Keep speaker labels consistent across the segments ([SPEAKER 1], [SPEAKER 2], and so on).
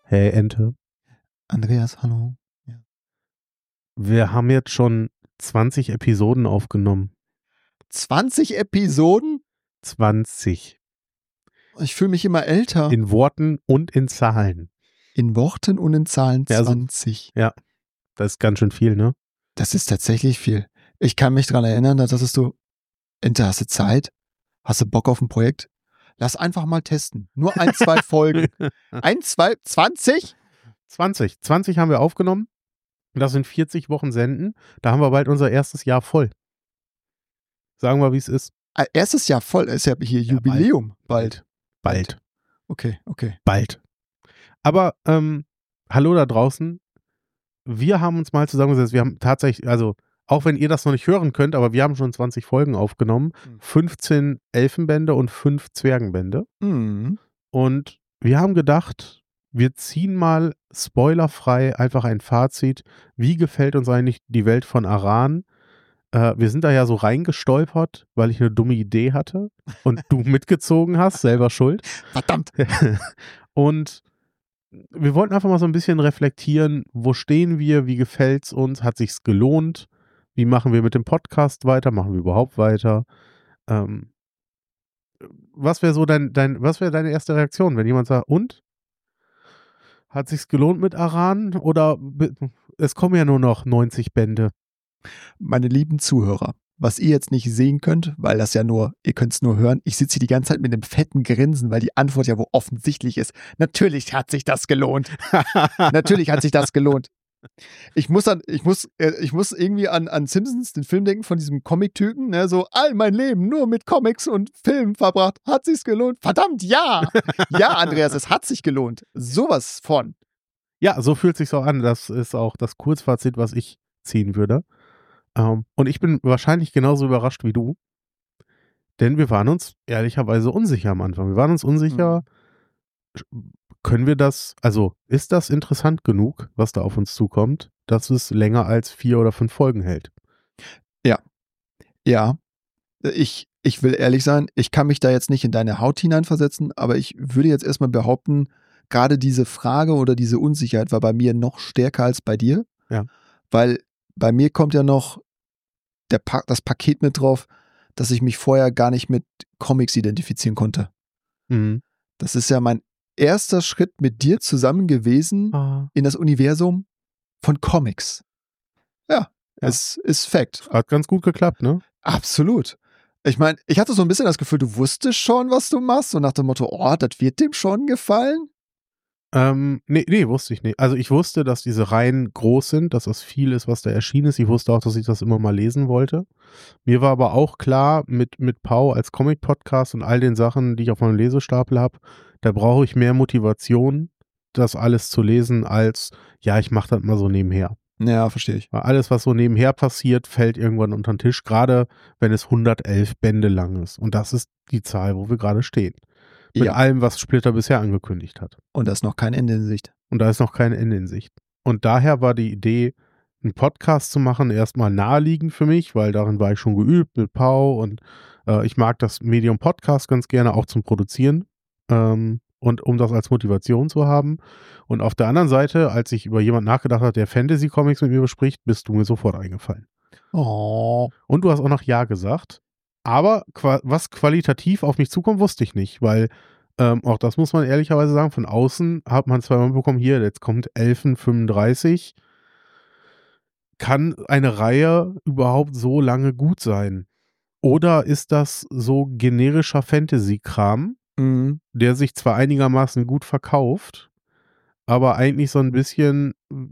[SPEAKER 1] Hey Ente,
[SPEAKER 2] Andreas, hallo. Ja.
[SPEAKER 1] wir haben jetzt schon 20 Episoden aufgenommen.
[SPEAKER 2] 20 Episoden?
[SPEAKER 1] 20.
[SPEAKER 2] Ich fühle mich immer älter.
[SPEAKER 1] In Worten und in Zahlen.
[SPEAKER 2] In Worten und in Zahlen
[SPEAKER 1] Ja,
[SPEAKER 2] 20.
[SPEAKER 1] Ja, das ist ganz schön viel, ne?
[SPEAKER 2] Das ist tatsächlich viel. Ich kann mich daran erinnern, da dachtest du, Ente, hast du Zeit? Hast du Bock auf ein Projekt? Lass einfach mal testen. Nur 2 Folgen. 20?
[SPEAKER 1] 20 haben wir aufgenommen. Das sind 40 Wochen senden. Da haben wir bald unser erstes Jahr voll. Sagen wir, wie es ist.
[SPEAKER 2] Erstes Jahr voll. Ist ja hier Jubiläum. Bald. Okay.
[SPEAKER 1] Bald. Aber hallo da draußen. Wir haben uns mal zusammengesetzt. Wir haben tatsächlich, also auch wenn ihr das noch nicht hören könnt, aber wir haben schon 20 Folgen aufgenommen. 15 Elfenbände und 5 Zwergenbände.
[SPEAKER 2] Mhm.
[SPEAKER 1] Und wir haben gedacht, wir ziehen mal spoilerfrei einfach ein Fazit. Wie gefällt uns eigentlich die Welt von Aran? Wir sind da ja so reingestolpert, weil ich eine dumme Idee hatte und du mitgezogen hast, selber schuld.
[SPEAKER 2] Verdammt.
[SPEAKER 1] Und wir wollten einfach mal so ein bisschen reflektieren, wo stehen wir, wie gefällt's uns, hat sich's gelohnt, wie machen wir mit dem Podcast weiter, machen wir überhaupt weiter? Was wäre so was wäre deine erste Reaktion, wenn jemand sagt, und? Hat sich's gelohnt mit Aran oder es kommen ja nur noch 90 Bände?
[SPEAKER 2] Meine lieben Zuhörer, was ihr jetzt nicht sehen könnt, weil das ja nur, ihr könnt es nur hören, ich sitze hier die ganze Zeit mit einem fetten Grinsen, weil die Antwort ja wohl offensichtlich ist. Natürlich hat sich das gelohnt. Natürlich hat sich das gelohnt. Ich muss irgendwie an Simpsons, den Film denken von diesem Comic-Typen, ne, so all mein Leben nur mit Comics und Filmen verbracht. Hat sich's gelohnt? Verdammt, ja! Ja, Andreas, es hat sich gelohnt. Sowas von.
[SPEAKER 1] Ja, so fühlt sich's auch an. Das ist auch das Kurzfazit, was ich ziehen würde. Und ich bin wahrscheinlich genauso überrascht wie du, denn wir waren uns ehrlicherweise unsicher am Anfang. Wir waren uns unsicher, können wir das, also ist das interessant genug, was da auf uns zukommt, dass es länger als 4 oder 5 Folgen hält?
[SPEAKER 2] Ja. Ich will ehrlich sein, ich kann mich da jetzt nicht in deine Haut hineinversetzen, aber ich würde jetzt erstmal behaupten, gerade diese Frage oder diese Unsicherheit war bei mir noch stärker als bei dir.
[SPEAKER 1] Ja.
[SPEAKER 2] Weil bei mir kommt ja noch das Paket mit drauf, dass ich mich vorher gar nicht mit Comics identifizieren konnte.
[SPEAKER 1] Mhm.
[SPEAKER 2] Das ist ja mein erster Schritt mit dir zusammen gewesen in das Universum von Comics. Ja. Es ist Fact.
[SPEAKER 1] Hat ganz gut geklappt, ne?
[SPEAKER 2] Absolut. Ich meine, ich hatte so ein bisschen das Gefühl, du wusstest schon, was du machst, so nach dem Motto, oh, das wird dem schon gefallen.
[SPEAKER 1] Nee, wusste ich nicht. Also ich wusste, dass diese Reihen groß sind, dass das viel ist, was da erschienen ist. Ich wusste auch, dass ich das immer mal lesen wollte. Mir war aber auch klar, mit Pau als Comic-Podcast und all den Sachen, die ich auf meinem Lesestapel habe, da brauche ich mehr Motivation, das alles zu lesen, als, ja, ich mache das mal so nebenher.
[SPEAKER 2] Ja, verstehe ich.
[SPEAKER 1] Weil alles, was so nebenher passiert, fällt irgendwann unter den Tisch, gerade wenn es 111 Bände lang ist. Und das ist die Zahl, wo wir gerade stehen. Mit allem, was Splitter bisher angekündigt hat.
[SPEAKER 2] Und da ist noch kein Ende in Sicht.
[SPEAKER 1] Und da ist noch kein Ende in Sicht. Und daher war die Idee, einen Podcast zu machen, erstmal naheliegend für mich, weil darin war ich schon geübt mit Pau und ich mag das Medium Podcast ganz gerne auch zum Produzieren und um das als Motivation zu haben. Und auf der anderen Seite, als ich über jemanden nachgedacht habe, der Fantasy-Comics mit mir bespricht, bist du mir sofort eingefallen.
[SPEAKER 2] Oh.
[SPEAKER 1] Und du hast auch noch Ja gesagt. Aber was qualitativ auf mich zukommt, wusste ich nicht, weil auch das muss man ehrlicherweise sagen, von außen hat man zweimal bekommen, hier, jetzt kommt 1135. Kann eine Reihe überhaupt so lange gut sein? Oder ist das so generischer Fantasy-Kram, der sich zwar einigermaßen gut verkauft, aber eigentlich so ein bisschen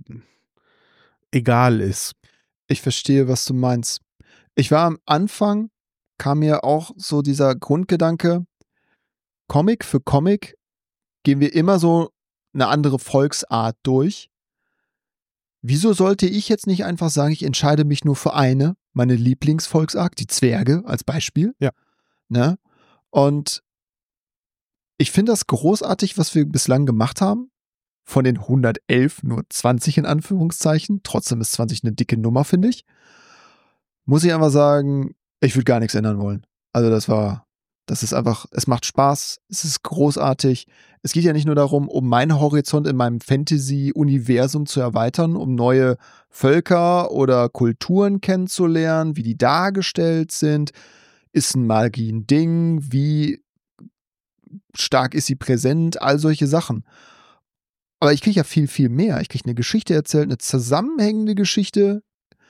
[SPEAKER 1] egal ist?
[SPEAKER 2] Ich verstehe, was du meinst. Ich war am Anfang, kam mir auch so dieser Grundgedanke, Comic für Comic gehen wir immer so eine andere Volksart durch. Wieso sollte ich jetzt nicht einfach sagen, ich entscheide mich nur für meine Lieblingsvolksart, die Zwerge als Beispiel?
[SPEAKER 1] Ja.
[SPEAKER 2] Ne? Und ich finde das großartig, was wir bislang gemacht haben. Von den 111 nur 20 in Anführungszeichen. Trotzdem ist 20 eine dicke Nummer, finde ich. Muss ich einfach sagen, ich würde gar nichts ändern wollen. Also das war Das ist einfach, es macht Spaß, es ist großartig. Es geht ja nicht nur darum, um meinen Horizont in meinem Fantasy-Universum zu erweitern, um neue Völker oder Kulturen kennenzulernen, wie die dargestellt sind. Ist ein Magie ein Ding? Wie stark ist sie präsent? All solche Sachen. Aber ich kriege ja viel, viel mehr. Ich kriege eine Geschichte erzählt, eine zusammenhängende Geschichte.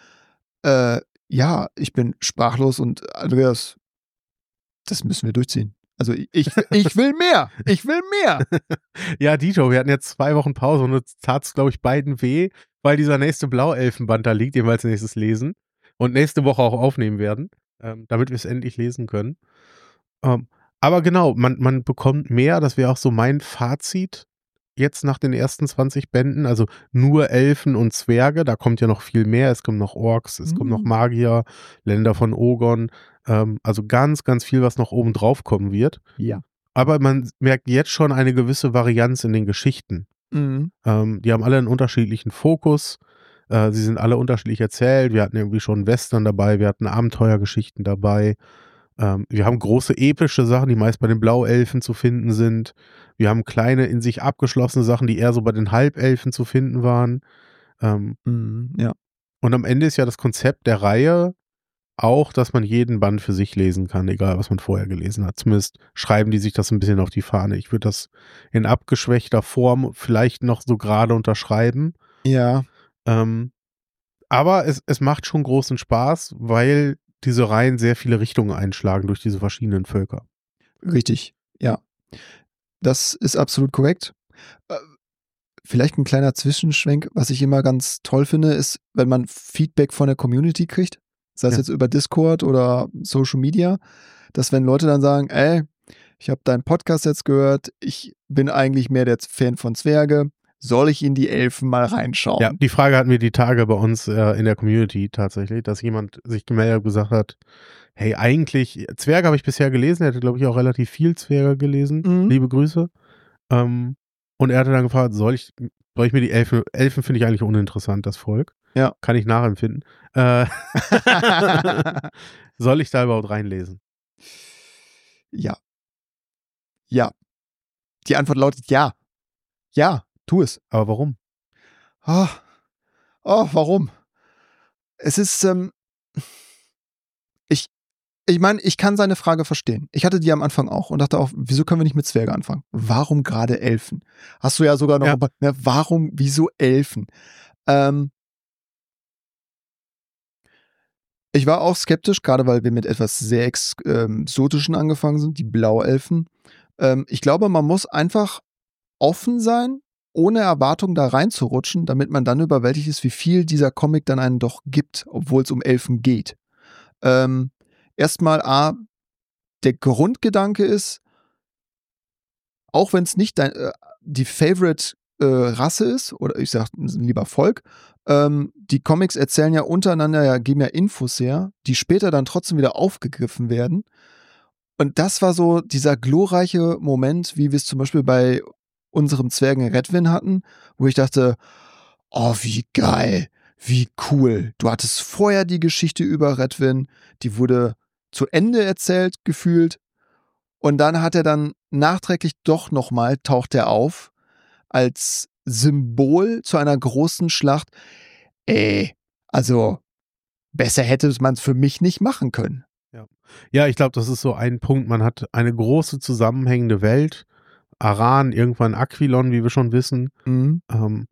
[SPEAKER 2] Ja, ich bin sprachlos und Andreas, das müssen wir durchziehen. Also ich will mehr. Ich will mehr.
[SPEAKER 1] Ja, Dito, wir hatten jetzt 2 Wochen Pause und uns tat es, glaube ich, beiden weh, weil dieser nächste Blauelfenband da liegt, den wir als nächstes lesen und nächste Woche auch aufnehmen werden, damit wir es endlich lesen können. Aber genau, man bekommt mehr, das wäre auch so mein Fazit jetzt nach den ersten 20 Bänden, also nur Elfen und Zwerge, da kommt ja noch viel mehr, es kommen noch Orks, es kommen noch Magier, Länder von Ogon, also ganz, ganz viel, was noch oben drauf kommen wird.
[SPEAKER 2] Ja.
[SPEAKER 1] Aber man merkt jetzt schon eine gewisse Varianz in den Geschichten.
[SPEAKER 2] Mhm.
[SPEAKER 1] Die haben alle einen unterschiedlichen Fokus, sie sind alle unterschiedlich erzählt, wir hatten irgendwie schon Western dabei, wir hatten Abenteuergeschichten dabei, wir haben große epische Sachen, die meist bei den Blauelfen zu finden sind. Wir haben kleine, in sich abgeschlossene Sachen, die eher so bei den Halbelfen zu finden waren.
[SPEAKER 2] Ja.
[SPEAKER 1] Und am Ende ist ja das Konzept der Reihe auch, dass man jeden Band für sich lesen kann, egal was man vorher gelesen hat. Zumindest schreiben die sich das ein bisschen auf die Fahne. Ich würde das in abgeschwächter Form vielleicht noch so gerade unterschreiben.
[SPEAKER 2] Ja.
[SPEAKER 1] Aber es macht schon großen Spaß, weil diese Reihen sehr viele Richtungen einschlagen durch diese verschiedenen Völker.
[SPEAKER 2] Richtig, ja. Das ist absolut korrekt. Vielleicht ein kleiner Zwischenschwenk, was ich immer ganz toll finde, ist, wenn man Feedback von der Community kriegt, sei es jetzt über Discord oder Social Media, dass wenn Leute dann sagen, ey, ich habe deinen Podcast jetzt gehört, ich bin eigentlich mehr der Fan von Zwerge, soll ich in die Elfen mal reinschauen?
[SPEAKER 1] Ja, die Frage hatten wir die Tage bei uns in der Community tatsächlich, dass jemand sich gemeldet und gesagt hat, hey, eigentlich, Zwerge habe ich bisher gelesen, er hatte, glaube ich, auch relativ viel Zwerge gelesen, liebe Grüße. Und er hatte dann gefragt, soll ich mir die Elfen finde ich eigentlich uninteressant, das Volk.
[SPEAKER 2] Ja.
[SPEAKER 1] Kann ich nachempfinden. Soll ich da überhaupt reinlesen?
[SPEAKER 2] Ja. Ja. Die Antwort lautet ja. Ja, tu es.
[SPEAKER 1] Aber warum?
[SPEAKER 2] Warum? Es ist, ich meine, ich kann seine Frage verstehen. Ich hatte die am Anfang auch und dachte auch, wieso können wir nicht mit Zwerge anfangen? Warum gerade Elfen? Hast du ja sogar noch, warum, wieso Elfen? Ich war auch skeptisch, gerade weil wir mit etwas sehr Exotischen angefangen sind, die Blauelfen. Ich glaube, man muss einfach offen sein, ohne Erwartung da reinzurutschen, damit man dann überwältigt ist, wie viel dieser Comic dann einen doch gibt, obwohl es um Elfen geht. Erstmal der Grundgedanke ist, auch wenn es nicht die Favorite Rasse ist, oder ich sag lieber Volk, die Comics erzählen ja untereinander, geben ja Infos her, die später dann trotzdem wieder aufgegriffen werden. Und das war so dieser glorreiche Moment, wie wir es zum Beispiel bei unserem Zwergen Redwin hatten, wo ich dachte, oh, wie geil, wie cool. Du hattest vorher die Geschichte über Redwin, die wurde zu Ende erzählt, gefühlt. Und dann hat er dann nachträglich doch nochmal, taucht er auf, als Symbol zu einer großen Schlacht. Also besser hätte man es für mich nicht machen können.
[SPEAKER 1] Ja, ich glaube, das ist so ein Punkt. Man hat eine große zusammenhängende Welt. Aran, irgendwann Aquilon, wie wir schon wissen. Und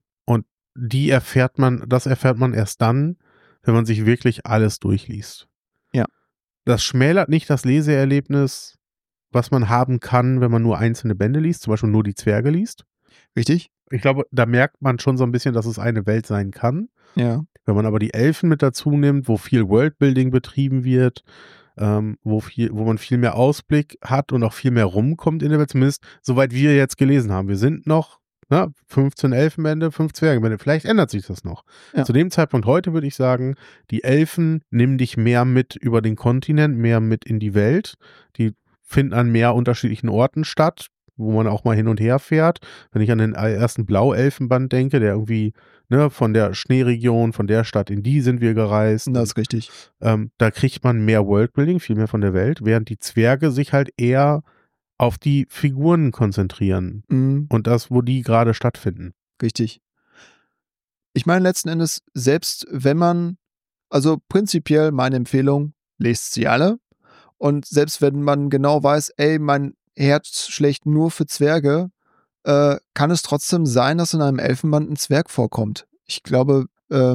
[SPEAKER 1] das erfährt man erst dann, wenn man sich wirklich alles durchliest.
[SPEAKER 2] Ja.
[SPEAKER 1] Das schmälert nicht das Leseerlebnis, was man haben kann, wenn man nur einzelne Bände liest, zum Beispiel nur die Zwerge liest.
[SPEAKER 2] Richtig.
[SPEAKER 1] Ich glaube, da merkt man schon so ein bisschen, dass es eine Welt sein kann.
[SPEAKER 2] Ja.
[SPEAKER 1] Wenn man aber die Elfen mit dazu nimmt, wo viel Worldbuilding betrieben wird, wo man viel mehr Ausblick hat und auch viel mehr rumkommt in der Welt, zumindest soweit wir jetzt gelesen haben. Wir sind noch 15 Elfenbände, 5 Zwergenbände. Vielleicht ändert sich das noch. Ja. Zu dem Zeitpunkt heute würde ich sagen, die Elfen nehmen dich mehr mit über den Kontinent, mehr mit in die Welt. Die finden an mehr unterschiedlichen Orten statt. wo man auch mal hin und her fährt. Wenn ich an den ersten Blauelfenband denke, der irgendwie, ne, von der Schneeregion, von der Stadt in die sind wir gereist.
[SPEAKER 2] Das ist richtig.
[SPEAKER 1] Da kriegt man mehr Worldbuilding, viel mehr von der Welt, während die Zwerge sich halt eher auf die Figuren konzentrieren und das, wo die gerade stattfinden.
[SPEAKER 2] Richtig. Ich meine, letzten Endes, selbst wenn man, also prinzipiell meine Empfehlung, lest sie alle. Und selbst wenn man genau weiß, ey, mein Herz schlägt nur für Zwerge, kann es trotzdem sein, dass in einem Elfenband ein Zwerg vorkommt. Ich glaube,
[SPEAKER 1] Der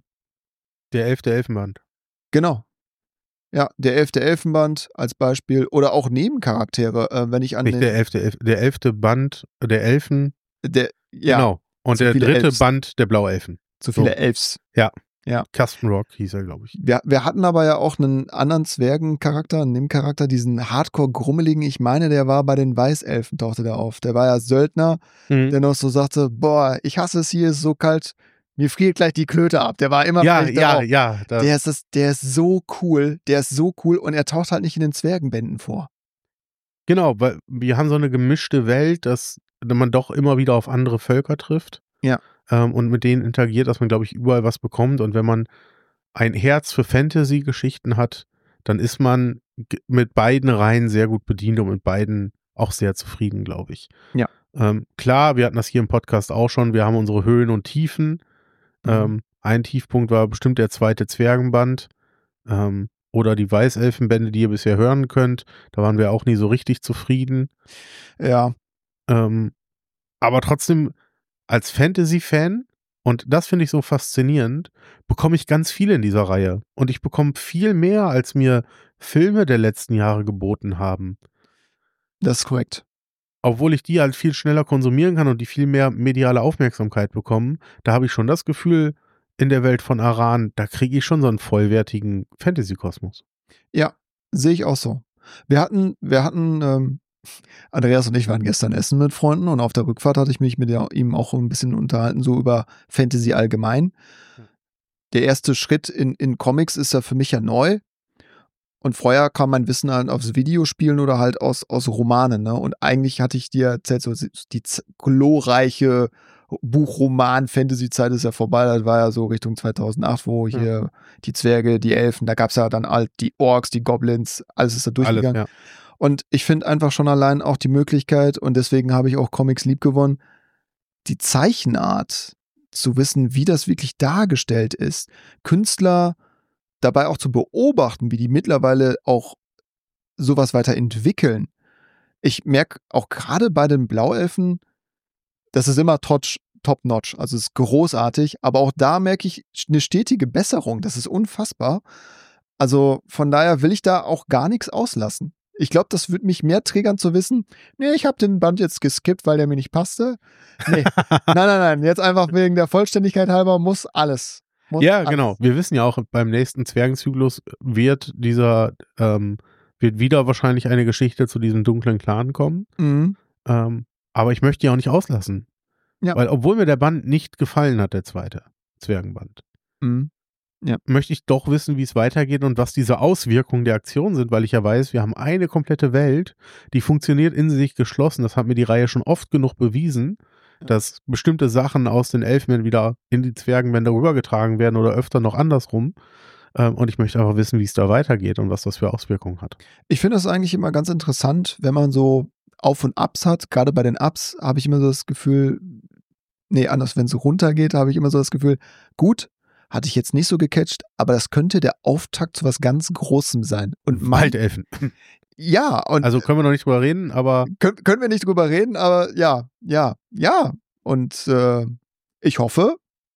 [SPEAKER 1] 11. Elfenband.
[SPEAKER 2] Genau. Ja, der 11. Elfenband als Beispiel oder auch Nebencharaktere, wenn ich an
[SPEAKER 1] Nicht der 11. Band der Elfen.
[SPEAKER 2] ja,
[SPEAKER 1] Genau. Und
[SPEAKER 2] zu
[SPEAKER 1] der
[SPEAKER 2] viele
[SPEAKER 1] 3.
[SPEAKER 2] Elfs.
[SPEAKER 1] Band der Blauelfen.
[SPEAKER 2] Zu viele Elfs.
[SPEAKER 1] Ja.
[SPEAKER 2] Ja.
[SPEAKER 1] Custom Rock hieß er, glaube ich.
[SPEAKER 2] Wir hatten aber ja auch einen anderen Zwergencharakter, einen Nebencharakter, diesen Hardcore-Grummeligen. Ich meine, der war bei den Weißelfen, tauchte der auf. Der war ja Söldner, der noch so sagte, boah, ich hasse es hier, ist so kalt, mir friert gleich die Klöte ab. Der war immer
[SPEAKER 1] Ja.
[SPEAKER 2] Der ist so cool, und er taucht halt nicht in den Zwergenbänden vor.
[SPEAKER 1] Genau, weil wir haben so eine gemischte Welt, dass man doch immer wieder auf andere Völker trifft.
[SPEAKER 2] Ja.
[SPEAKER 1] Und mit denen interagiert, dass man, glaube ich, überall was bekommt. Und wenn man ein Herz für Fantasy-Geschichten hat, dann ist man mit beiden Reihen sehr gut bedient und mit beiden auch sehr zufrieden, glaube ich.
[SPEAKER 2] Ja.
[SPEAKER 1] Klar, wir hatten das hier im Podcast auch schon. Wir haben unsere Höhen und Tiefen. Ein Tiefpunkt war bestimmt der 2. Zwergenband. Oder die Weißelfenbände, die ihr bisher hören könnt. Da waren wir auch nie so richtig zufrieden.
[SPEAKER 2] Ja.
[SPEAKER 1] Aber trotzdem als Fantasy-Fan, und das finde ich so faszinierend, bekomme ich ganz viel in dieser Reihe. Und ich bekomme viel mehr, als mir Filme der letzten Jahre geboten haben.
[SPEAKER 2] Das ist korrekt.
[SPEAKER 1] Obwohl ich die halt viel schneller konsumieren kann und die viel mehr mediale Aufmerksamkeit bekommen, da habe ich schon das Gefühl, in der Welt von Aran, da kriege ich schon so einen vollwertigen Fantasy-Kosmos.
[SPEAKER 2] Ja, sehe ich auch so. Wir hatten Andreas und ich waren gestern essen mit Freunden und auf der Rückfahrt hatte ich mich mit ihm auch ein bisschen unterhalten, so über Fantasy allgemein. Der erste Schritt in Comics ist ja für mich ja neu. Und vorher kam mein Wissen halt aus Videospielen oder halt aus Romanen. Ne? Und eigentlich hatte ich dir erzählt, so die glorreiche Buchroman-Fantasy-Zeit ist ja vorbei. Das war ja so Richtung 2008, wo hier die Zwerge, die Elfen, da gab es ja dann halt die Orks, die Goblins, alles ist da durchgegangen.
[SPEAKER 1] Alles, ja.
[SPEAKER 2] Und ich finde einfach schon allein auch die Möglichkeit, und deswegen habe ich auch Comics liebgewonnen, die Zeichenart, zu wissen, wie das wirklich dargestellt ist, Künstler dabei auch zu beobachten, wie die mittlerweile auch sowas weiterentwickeln. Ich merke auch gerade bei den Blauelfen, das ist immer top-notch, also es ist großartig, aber auch da merke ich eine stetige Besserung, das ist unfassbar. Also von daher will ich da auch gar nichts auslassen. Ich glaube, das würde mich mehr triggern zu wissen, nee, ich habe den Band jetzt geskippt, weil der mir nicht passte. Nee, nein, jetzt einfach wegen der Vollständigkeit halber muss alles.
[SPEAKER 1] Genau. Wir wissen ja auch, beim nächsten Zwergenzyklus wird wieder wahrscheinlich eine Geschichte zu diesem dunklen Clan kommen. Aber ich möchte die auch nicht auslassen.
[SPEAKER 2] Ja.
[SPEAKER 1] Weil, obwohl mir der Band nicht gefallen hat, der 2. Zwergenband, möchte ich doch wissen, wie es weitergeht und was diese Auswirkungen der Aktion sind, weil ich ja weiß, wir haben eine komplette Welt, die funktioniert in sich geschlossen. Das hat mir die Reihe schon oft genug bewiesen, dass bestimmte Sachen aus den Elfen wieder in die Zwergenbände rübergetragen werden oder öfter noch andersrum. Und ich möchte einfach wissen, wie es da weitergeht und was das für Auswirkungen hat.
[SPEAKER 2] Ich finde das eigentlich immer ganz interessant, wenn man so Auf und Ups hat. Gerade bei den Ups habe ich immer so das Gefühl, anders, wenn es runtergeht, habe ich immer so das Gefühl, gut, hatte ich jetzt nicht so gecatcht, aber das könnte der Auftakt zu was ganz Großem sein. Und
[SPEAKER 1] Waldelfen.
[SPEAKER 2] Ja. Und
[SPEAKER 1] also können wir noch nicht drüber reden, aber...
[SPEAKER 2] Können wir nicht drüber reden, aber ja. Und ich hoffe,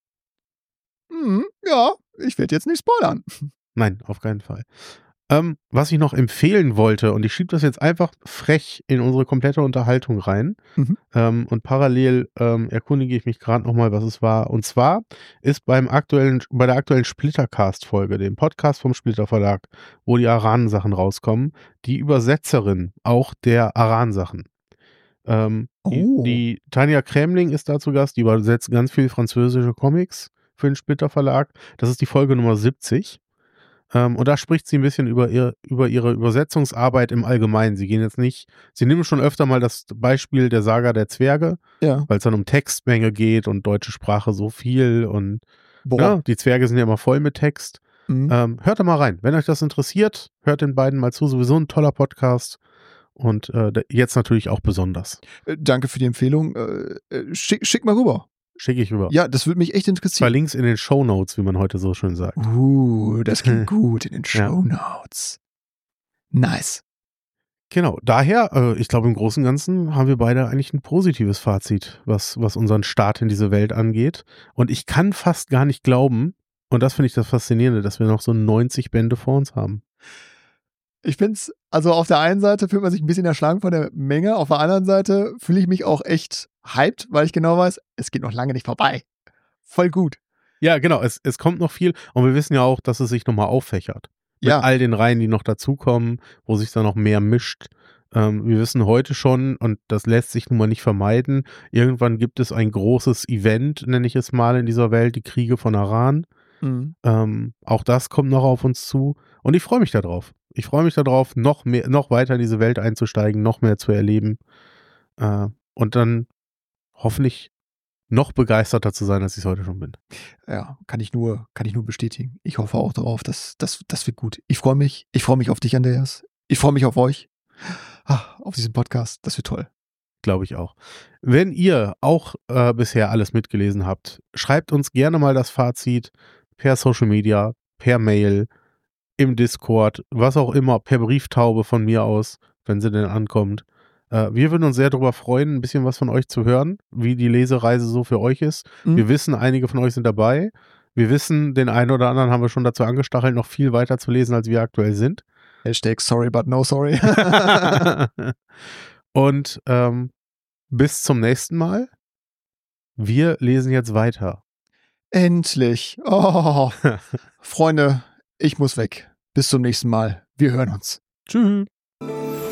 [SPEAKER 2] ich werde jetzt nicht spoilern.
[SPEAKER 1] Nein, auf keinen Fall. Was ich noch empfehlen wollte, und ich schiebe das jetzt einfach frech in unsere komplette Unterhaltung rein, und parallel erkundige ich mich gerade nochmal, was es war. Und zwar ist bei der aktuellen Splittercast-Folge, dem Podcast vom Splitter Verlag, wo die Aran-Sachen rauskommen, die Übersetzerin auch der Aran-Sachen. Die Tanja Krämling ist da zu Gast, die übersetzt ganz viel französische Comics für den Splitter Verlag. Das ist die Folge Nummer 70. Und da spricht sie ein bisschen über ihre Übersetzungsarbeit im Allgemeinen. Sie nehmen schon öfter mal das Beispiel der Saga der Zwerge,
[SPEAKER 2] Ja.
[SPEAKER 1] weil es dann um Textmenge geht und deutsche Sprache so viel und ja, die Zwerge sind ja immer voll mit Text. Hört da mal rein. Wenn euch das interessiert, hört den beiden mal zu. Sowieso ein toller Podcast. Und jetzt natürlich auch besonders.
[SPEAKER 2] Danke für die Empfehlung. Schick mal rüber.
[SPEAKER 1] Schicke ich rüber.
[SPEAKER 2] Ja, das würde mich echt interessieren.
[SPEAKER 1] Zwei Links in den Shownotes, wie man heute so schön sagt.
[SPEAKER 2] Das klingt gut in den Shownotes. Nice.
[SPEAKER 1] Genau, daher, ich glaube im Großen und Ganzen haben wir beide eigentlich ein positives Fazit, was unseren Start in diese Welt angeht. Und ich kann fast gar nicht glauben, und das finde ich das Faszinierende, dass wir noch so 90 Bände vor uns haben.
[SPEAKER 2] Ich finde es, also auf der einen Seite fühlt man sich ein bisschen erschlagen von der Menge, auf der anderen Seite fühle ich mich auch echt hyped, weil ich genau weiß, es geht noch lange nicht vorbei. Voll gut.
[SPEAKER 1] Ja, genau, es kommt noch viel und wir wissen ja auch, dass es sich nochmal auffächert. Mit all den Reihen, die noch dazukommen, wo sich dann noch mehr mischt. Wir wissen heute schon, und das lässt sich nun mal nicht vermeiden, irgendwann gibt es ein großes Event, nenne ich es mal, in dieser Welt, die Kriege von Aran. Auch das kommt noch auf uns zu und ich freue mich darauf. Ich freue mich darauf, noch weiter in diese Welt einzusteigen, noch mehr zu erleben und dann hoffentlich noch begeisterter zu sein, als ich es heute schon bin.
[SPEAKER 2] Ja, kann ich nur bestätigen. Ich hoffe auch darauf, das wird gut. Ich freue mich auf dich, Andreas. Ich freue mich auf euch, auf diesen Podcast. Das wird toll.
[SPEAKER 1] Glaube ich auch. Wenn ihr auch bisher alles mitgelesen habt, schreibt uns gerne mal das Fazit per Social Media, per Mail, im Discord, was auch immer, per Brieftaube von mir aus, wenn sie denn ankommt. Wir würden uns sehr darüber freuen, ein bisschen was von euch zu hören, wie die Lesereise so für euch ist. Wir wissen, einige von euch sind dabei. Wir wissen, den einen oder anderen haben wir schon dazu angestachelt, noch viel weiter zu lesen, als wir aktuell sind.
[SPEAKER 2] Hashtag sorry but no sorry.
[SPEAKER 1] Und bis zum nächsten Mal. Wir lesen jetzt weiter.
[SPEAKER 2] Endlich. Oh. Freunde, ich muss weg. Bis zum nächsten Mal. Wir hören uns.
[SPEAKER 1] Tschüss.